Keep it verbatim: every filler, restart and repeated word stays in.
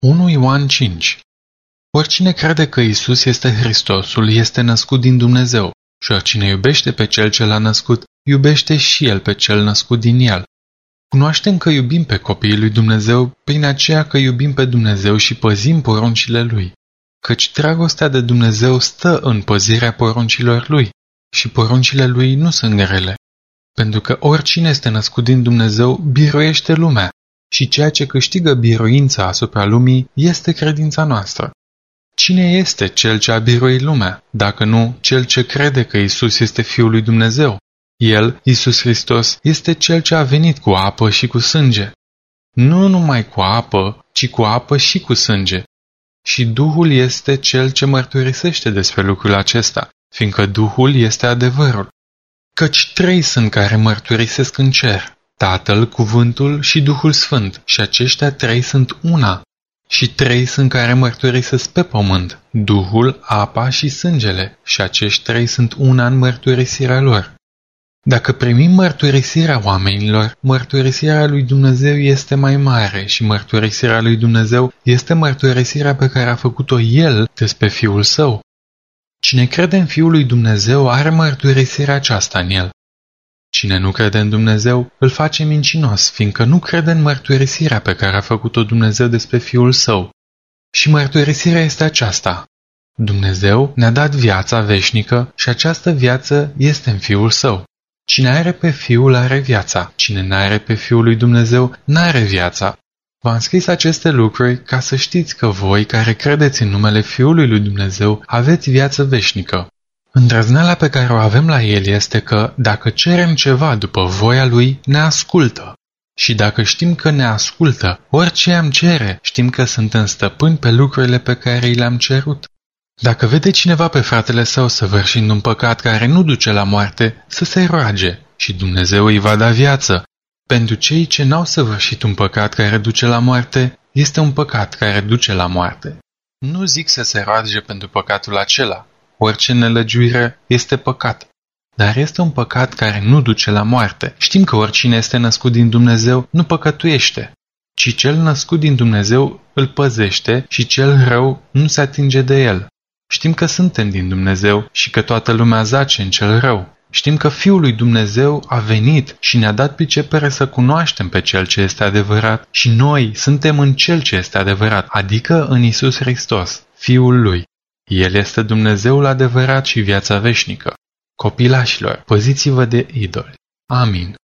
unu Ioan cinci. Oricine crede că Isus este Hristosul este născut din Dumnezeu și oricine iubește pe Cel ce l-a născut, iubește și el pe Cel născut din el. Cunoaștem că iubim pe copiii lui Dumnezeu prin aceea că iubim pe Dumnezeu și păzim poruncile Lui, căci dragostea de Dumnezeu stă în păzirea poruncilor Lui și poruncile Lui nu sunt grele, pentru că oricine este născut din Dumnezeu biruiește lumea și ceea ce câștigă biruința asupra lumii este credința noastră. Cine este cel ce a biruit lumea, dacă nu cel ce crede că Isus este Fiul lui Dumnezeu? El, Isus Hristos, este cel ce a venit cu apă și cu sânge. Nu numai cu apă, ci cu apă și cu sânge. Și Duhul este cel ce mărturisește despre lucrul acesta, fiindcă Duhul este adevărul. Căci trei sunt care mărturisesc în cer, Tatăl, Cuvântul și Duhul Sfânt, și aceștia trei sunt una. Și trei sunt care mărturisesc pe pământ, Duhul, apa și sângele, și acești trei sunt una în mărturisirea lor. Dacă primim mărturisirea oamenilor, mărturisirea lui Dumnezeu este mai mare și mărturisirea lui Dumnezeu este mărturisirea pe care a făcut-o El despre Fiul Său. Cine crede în Fiul lui Dumnezeu are mărturisirea aceasta în El. Cine nu crede în Dumnezeu îl face mincinos, fiindcă nu crede în mărturisirea pe care a făcut-o Dumnezeu despre Fiul Său. Și mărturisirea este aceasta: Dumnezeu ne-a dat viața veșnică și această viață este în Fiul Său. Cine are pe Fiul are viața, cine n-are pe Fiul lui Dumnezeu n-are viața. V-am scris aceste lucruri ca să știți că voi care credeți în numele Fiului lui Dumnezeu aveți viață veșnică. Îndrăzneala pe care o avem la El este că, dacă cerem ceva după voia Lui, ne ascultă. Și dacă știm că ne ascultă, orice am cere, știm că suntem stăpâni pe lucrurile pe care i le-am cerut. Dacă vede cineva pe fratele său săvârșind un păcat care nu duce la moarte, să se roage și Dumnezeu îi va da viață. Pentru cei ce n-au săvârșit un păcat care duce la moarte, este un păcat care duce la moarte. Nu zic să se roage pentru păcatul acela. Orice nelăgiuire este păcat. Dar este un păcat care nu duce la moarte. Știm că oricine este născut din Dumnezeu nu păcătuiește, ci cel născut din Dumnezeu îl păzește și cel rău nu se atinge de el. Știm că suntem din Dumnezeu și că toată lumea zace în cel rău. Știm că Fiul lui Dumnezeu a venit și ne-a dat pricepere să cunoaștem pe Cel ce este adevărat și noi suntem în Cel ce este adevărat, adică în Isus Hristos, Fiul Lui. El este Dumnezeul adevărat și viața veșnică. Copilașilor, păziți-vă de idoli. Amin.